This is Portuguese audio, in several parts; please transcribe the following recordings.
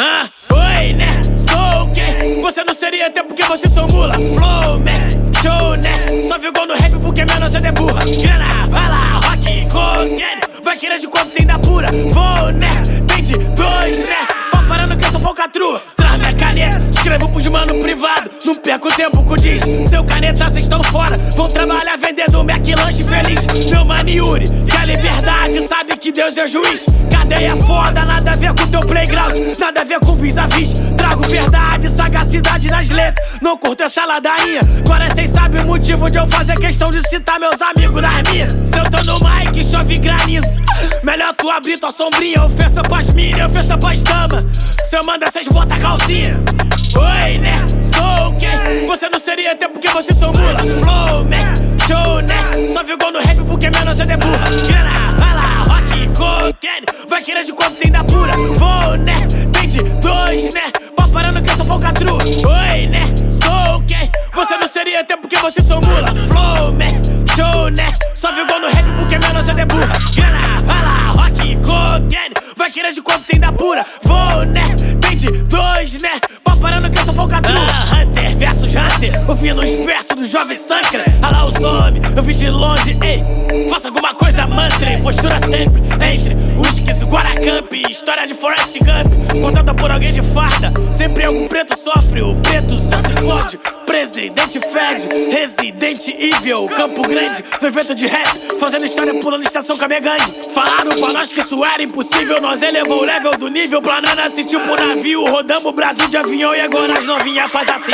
Oi, né? Sou quem? Você não seria até porque você sou mula. Flow, man, show, né? Só viu gol no rap porque menos é de burra. Grana, bala, rock, cocaine. Vai querer de quanto tem da pura. Vou, né? Tem de dois, né? Parando que eu sou falcatrua. Traz minha caneta, escrevo pros mano privado. Não perco tempo com diz. Seu caneta, cês estão fora. Vão trabalhar vendendo Mac lanche feliz. Meu mano Yuri, que a liberdade sabe que Deus é juiz. Cadeia foda, nada a ver com teu playground. Nada a ver com vis-a-vis. Trago verdade, sagacidade nas letras. Não curto essa ladainha. Agora cês sabem o motivo de eu fazer questão de citar meus amigos nas minhas. Se eu tô no mic, chove granizo. Melhor tu abrir tua sombrinha. Ofensa pras mina, ofensa pras damas. Se eu mandar cês bota a calcinha. Oi, né? Sou quem? Você não seria até porque você sou mula. Flow, man, show, né? Só viu gol no rap porque menos é de burra. Grana, bala, rock, cocaine. Vai querer de quanto tem da pura. Vou, né? Tem de dois, né? Parando que eu sou falcatrua. Oi, né? Sou quem? Você não seria até porque você sou mula. Flow, man, show, né? Só viu gol no rap porque menos é de burra. Grana, bala, rock, cocaine. Vai querer de quanto tem da pura. Vou, né? Tem de dois, né? Parando que eu sou falcatrua. Hunter versus Hunter. Ouvindo os versos do jovem Sankra. Alá os homens, eu vi de longe. Ei, faça alguma coisa, mantra. Postura sempre entre whiskies e Guaracamp. História de Forrest Gump contada por alguém de farda. Sempre algum preto sofre, o preto só se fode. Presidente Fed, Resident Evil, Campo Grande, no evento de rap, fazendo história pulando estação com a minha gangue. Falaram pra nós que isso era impossível. Nós elevou o level do nível, planando assim tipo navio. Rodamos o Brasil de avião e agora as novinhas faz assim.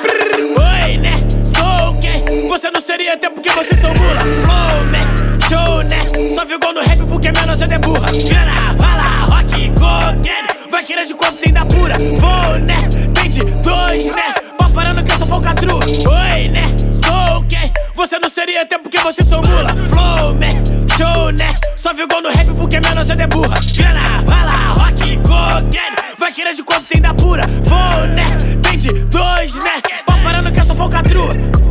Oi, né? Sou quem? Você não seria até porque você sou mula. Flow, man, show, né? Só viu gol no rap porque menos é de burra. Grana, bala, rock, cocaine. Vai querer de quanto tem da pura. Vou, né? Tem de dois, né? Parando que eu sou falcatrua. Oi, né? Sou quem? Você não seria até porque você sou mula. Flow, man, show, né? Só viu gol no rap porque menos é de burra. Grana, bala, rock, cocaine. Vai querer de quanto tem da pura. Vou, né? Tem de dois, né? Parando que eu sou falcatrua.